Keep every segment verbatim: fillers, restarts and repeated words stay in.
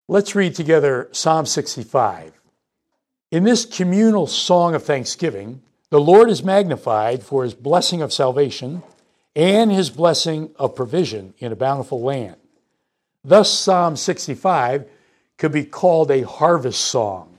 Let's read together Psalm sixty-five. In this communal song of thanksgiving, the Lord is magnified for his blessing of salvation and his blessing of provision in a bountiful land. Thus, Psalm sixty-five could be called a harvest song.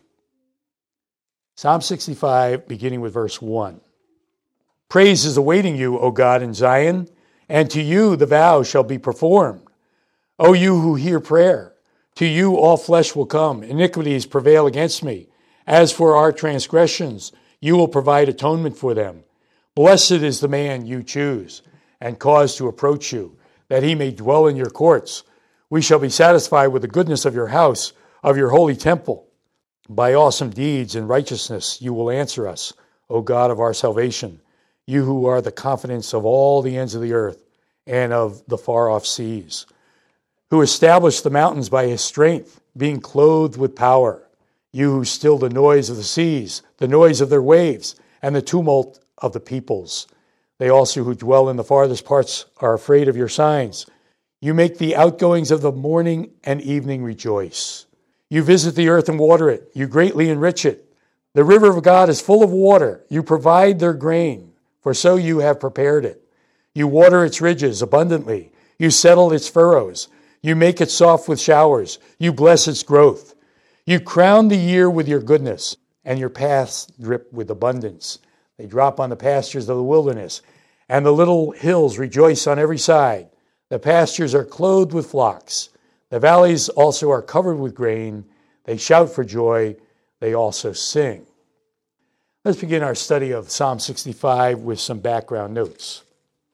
Psalm sixty-five, beginning with verse one. Praise is awaiting you, O God, in Zion, and to you the vow shall be performed. O you who hear prayer, to you all flesh will come. Iniquities prevail against me. As for our transgressions, you will provide atonement for them. Blessed is the man you choose and cause to approach you, that he may dwell in your courts. We shall be satisfied with the goodness of your house, of your holy temple. By awesome deeds and righteousness you will answer us, O God of our salvation, you who are the confidence of all the ends of the earth and of the far-off seas, who established the mountains by his strength, being clothed with power. You who still the noise of the seas, the noise of their waves, and the tumult of the peoples. They also who dwell in the farthest parts are afraid of your signs. You make the outgoings of the morning and evening rejoice. You visit the earth and water it. You greatly enrich it. The river of God is full of water. You provide their grain, for so you have prepared it. You water its ridges abundantly. You settle its furrows. You make it soft with showers. You bless its growth. You crown the year with your goodness, and your paths drip with abundance. They drop on the pastures of the wilderness, and the little hills rejoice on every side. The pastures are clothed with flocks. The valleys also are covered with grain. They shout for joy. They also sing. Let's begin our study of Psalm sixty-five with some background notes.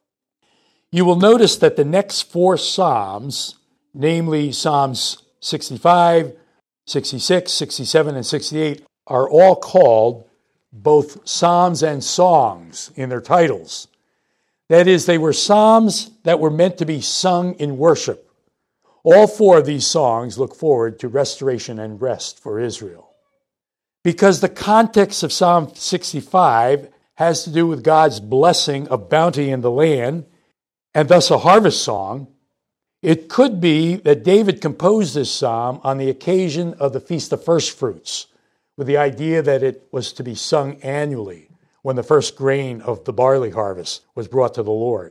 You will notice that the next four Psalms, namely Psalms sixty-five, sixty-six, sixty-seven, and sixty-eight, are all called both Psalms and songs in their titles. That is, they were psalms that were meant to be sung in worship. All four of these songs look forward to restoration and rest for Israel. Because the context of Psalm sixty-five has to do with God's blessing of bounty in the land, and thus a harvest song, it could be that David composed this psalm on the occasion of the Feast of First Fruits, with the idea that it was to be sung annually, when the first grain of the barley harvest was brought to the Lord.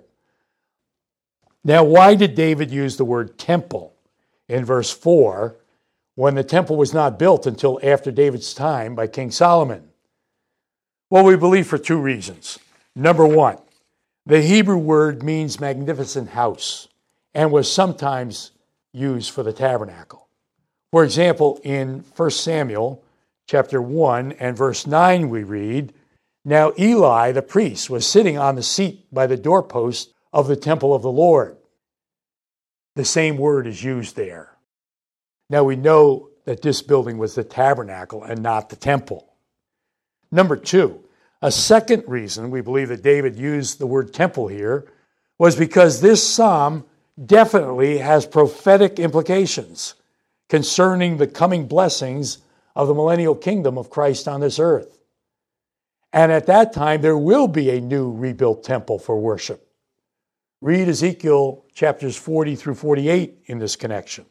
Now, why did David use the word temple in verse four when the temple was not built until after David's time by King Solomon? Well, we believe for two reasons. Number one, the Hebrew word means magnificent house and was sometimes used for the tabernacle. For example, in First Samuel chapter one and verse nine we read, Now Eli the priest was sitting on the seat by the doorpost of the temple of the Lord. The same word is used there. Now we know that this building was the tabernacle and not the temple. Number two, a second reason we believe that David used the word temple here was because this psalm definitely has prophetic implications concerning the coming blessings of the millennial kingdom of Christ on this earth. And at that time, there will be a new rebuilt temple for worship. Read Ezekiel chapters forty through forty-eight in this connection.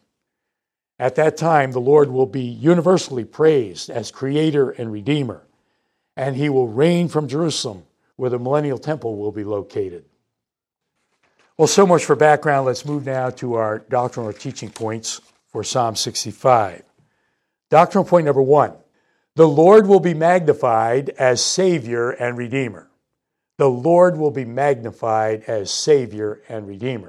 At that time, the Lord will be universally praised as Creator and Redeemer, and He will reign from Jerusalem, where the millennial temple will be located. Well, so much for background. Let's move now to our doctrinal teaching points for Psalm sixty-five. Doctrinal point number one, the Lord will be magnified as Savior and Redeemer. The Lord will be magnified as Savior and Redeemer.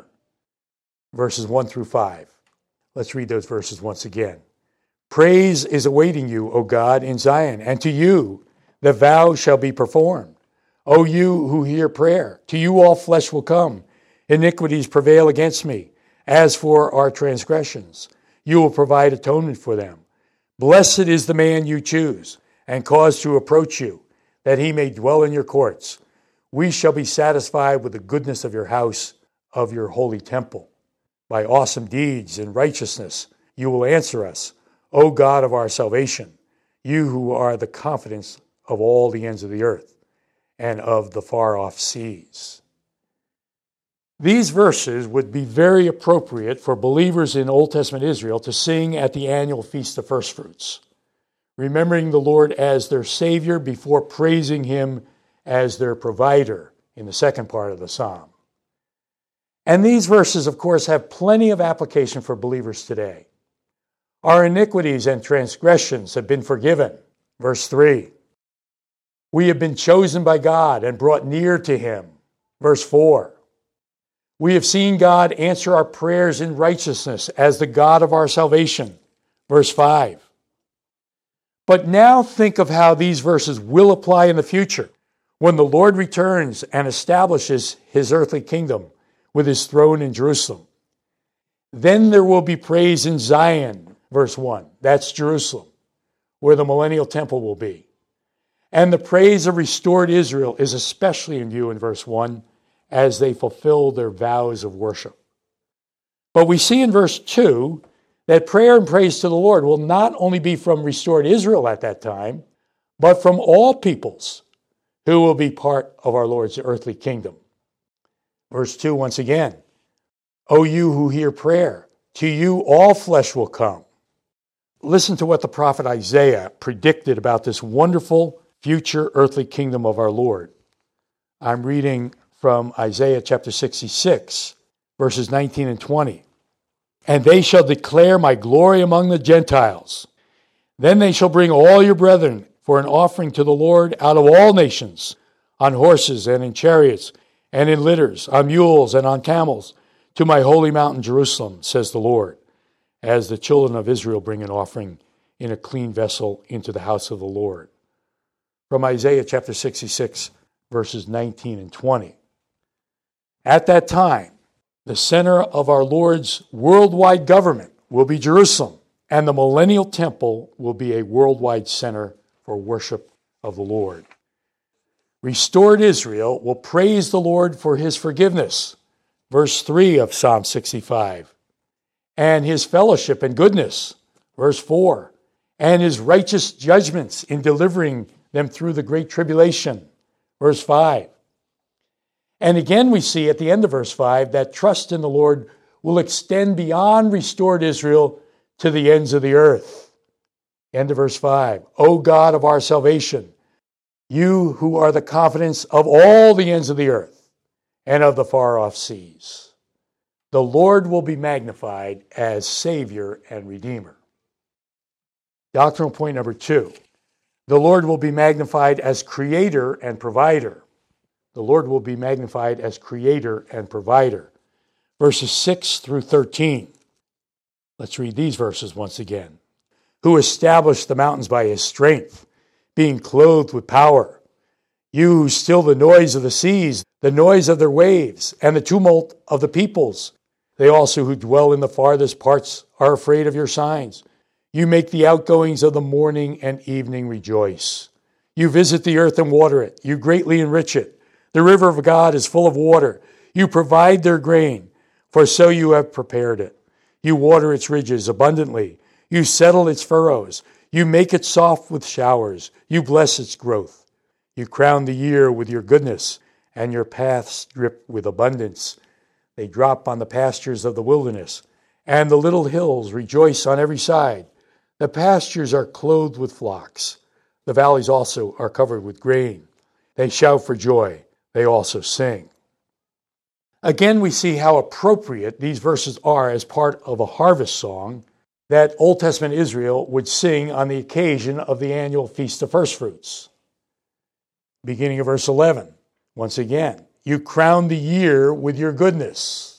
Verses one through five. Let's read those verses once again. Praise is awaiting you, O God, in Zion, and to you the vow shall be performed. O you who hear prayer, to you all flesh will come. Iniquities prevail against me. As for our transgressions, you will provide atonement for them. Blessed is the man you choose and cause to approach you, that he may dwell in your courts. We shall be satisfied with the goodness of your house, of your holy temple. By awesome deeds and righteousness you will answer us, O God of our salvation, you who are the confidence of all the ends of the earth and of the far-off seas. These verses would be very appropriate for believers in Old Testament Israel to sing at the annual Feast of First Fruits, remembering the Lord as their Savior before praising Him as their provider in the second part of the psalm. And these verses, of course, have plenty of application for believers today. Our iniquities and transgressions have been forgiven. Verse three. We have been chosen by God and brought near to Him. Verse four. We have seen God answer our prayers in righteousness as the God of our salvation. Verse five. But now think of how these verses will apply in the future when the Lord returns and establishes His earthly kingdom with His throne in Jerusalem. Then there will be praise in Zion, verse one. That's Jerusalem, where the millennial temple will be. And the praise of restored Israel is especially in view in verse one, as they fulfill their vows of worship. But we see in verse two that prayer and praise to the Lord will not only be from restored Israel at that time, but from all peoples who will be part of our Lord's earthly kingdom. Verse two once again, O you who hear prayer, to you all flesh will come. Listen to what the prophet Isaiah predicted about this wonderful future earthly kingdom of our Lord. I'm reading from Isaiah chapter sixty-six, verses nineteen and twenty. And they shall declare my glory among the Gentiles. Then they shall bring all your brethren for an offering to the Lord out of all nations, on horses and in chariots, and in litters, on mules and on camels, to my holy mountain Jerusalem, says the Lord, as the children of Israel bring an offering in a clean vessel into the house of the Lord. From Isaiah chapter sixty-six, verses nineteen and twenty. At that time, the center of our Lord's worldwide government will be Jerusalem, and the millennial temple will be a worldwide center for worship of the Lord. Restored Israel will praise the Lord for His forgiveness, verse three of Psalm sixty-five, and His fellowship and goodness, verse four, and His righteous judgments in delivering them through the great tribulation, verse five. And again we see at the end of verse five that trust in the Lord will extend beyond restored Israel to the ends of the earth. End of verse five. O God of our salvation, you who are the confidence of all the ends of the earth and of the far-off seas. The Lord will be magnified as Savior and Redeemer. Doctrinal point number two. The Lord will be magnified as Creator and Provider. The Lord will be magnified as Creator and Provider. Verses six through thirteen. Let's read these verses once again. Who established the mountains by His strength, being clothed with power. You who still the noise of the seas, the noise of their waves, and the tumult of the peoples. They also who dwell in the farthest parts are afraid of your signs. You make the outgoings of the morning and evening rejoice. You visit the earth and water it. You greatly enrich it. The river of God is full of water. You provide their grain, for so you have prepared it. You water its ridges abundantly. You settle its furrows. You make it soft with showers. You bless its growth. You crown the year with your goodness, and your paths drip with abundance. They drop on the pastures of the wilderness, and the little hills rejoice on every side. The pastures are clothed with flocks. The valleys also are covered with grain. They shout for joy. They also sing. Again, we see how appropriate these verses are as part of a harvest song that Old Testament Israel would sing on the occasion of the annual Feast of First Fruits. Beginning of verse eleven, once again, you crown the year with your goodness.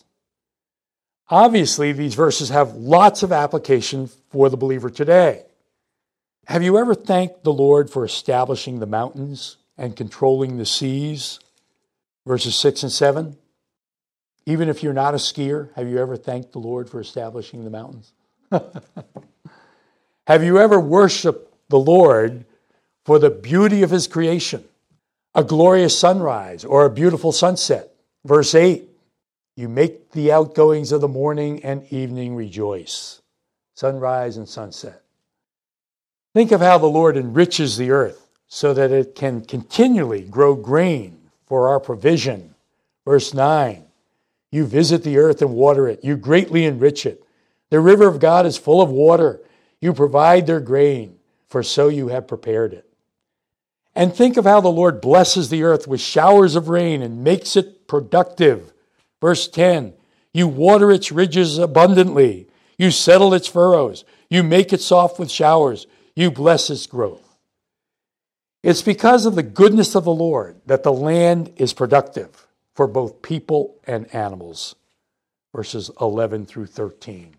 Obviously, these verses have lots of application for the believer today. Have you ever thanked the Lord for establishing the mountains and controlling the seas? Verses six and seven. Even if you're not a skier, have you ever thanked the Lord for establishing the mountains? Have you ever worshiped the Lord for the beauty of His creation? A glorious sunrise or a beautiful sunset. Verse eight. You make the outgoings of the morning and evening rejoice. Sunrise and sunset. Think of how the Lord enriches the earth so that it can continually grow grain for our provision. Verse nine. You visit the earth and water it. You greatly enrich it. The river of God is full of water. You provide their grain, for so you have prepared it. And think of how the Lord blesses the earth with showers of rain and makes it productive. Verse ten, you water its ridges abundantly. You settle its furrows. You make it soft with showers. You bless its growth. It's because of the goodness of the Lord that the land is productive for both people and animals. Verses eleven through thirteen.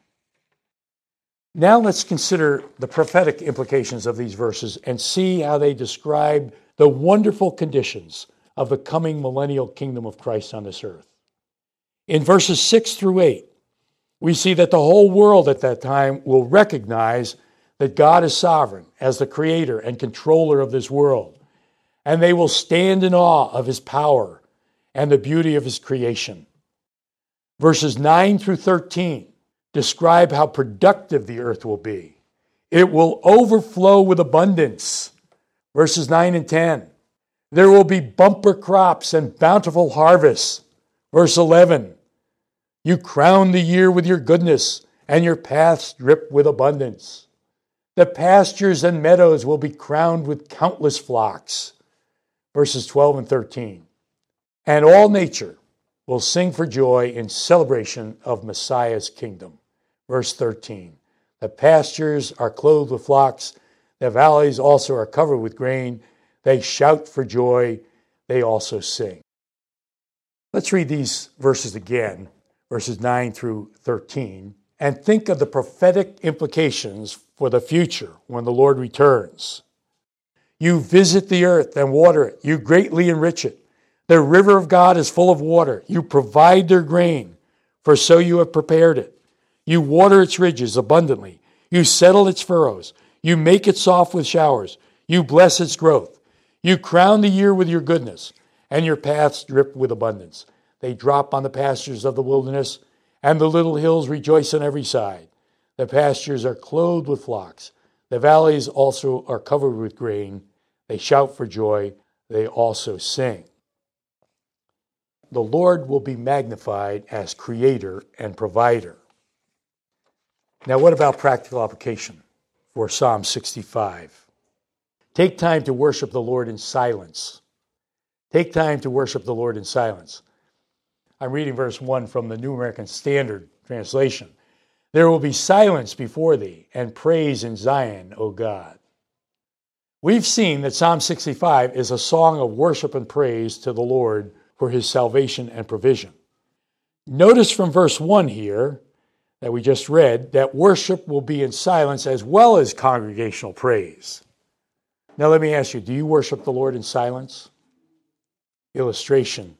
Now let's consider the prophetic implications of these verses and see how they describe the wonderful conditions of the coming millennial kingdom of Christ on this earth. In verses six through eight, we see that the whole world at that time will recognize that God is sovereign as the creator and controller of this world, and they will stand in awe of his power and the beauty of his creation. Verses nine through thirteen describe how productive the earth will be. It will overflow with abundance. Verses nine and ten. There will be bumper crops and bountiful harvests. Verse eleven. You crown the year with your goodness, and your paths drip with abundance. The pastures and meadows will be crowned with countless flocks. Verses twelve and thirteen. And all nature will sing for joy in celebration of Messiah's kingdom. Verse thirteen, the pastures are clothed with flocks, the valleys also are covered with grain. They shout for joy, they also sing. Let's read these verses again, verses nine through thirteen, and think of the prophetic implications for the future when the Lord returns. You visit the earth and water it, you greatly enrich it. The river of God is full of water. You provide their grain, for so you have prepared it. You water its ridges abundantly. You settle its furrows. You make it soft with showers. You bless its growth. You crown the year with your goodness, and your paths drip with abundance. They drop on the pastures of the wilderness, and the little hills rejoice on every side. The pastures are clothed with flocks. The valleys also are covered with grain. They shout for joy. They also sing. The Lord will be magnified as creator and provider. Now, what about practical application for Psalm sixty-five? Take time to worship the Lord in silence. Take time to worship the Lord in silence. I'm reading verse one from the New American Standard Translation. There will be silence before thee and praise in Zion, O God. We've seen that Psalm sixty-five is a song of worship and praise to the Lord for his salvation and provision. Notice from verse one here that we just read that worship will be in silence as well as congregational praise. Now let me ask you, do you worship the Lord in silence? Illustration.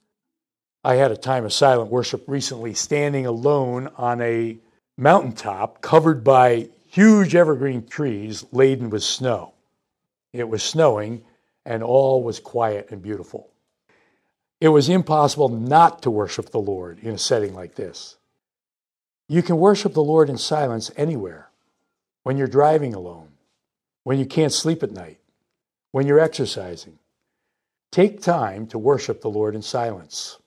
I had a time of silent worship recently, standing alone on a mountaintop covered by huge evergreen trees laden with snow. It was snowing and all was quiet and beautiful. It was impossible not to worship the Lord in a setting like this. You can worship the Lord in silence anywhere. When you're driving alone, when you can't sleep at night, when you're exercising. Take time to worship the Lord in silence.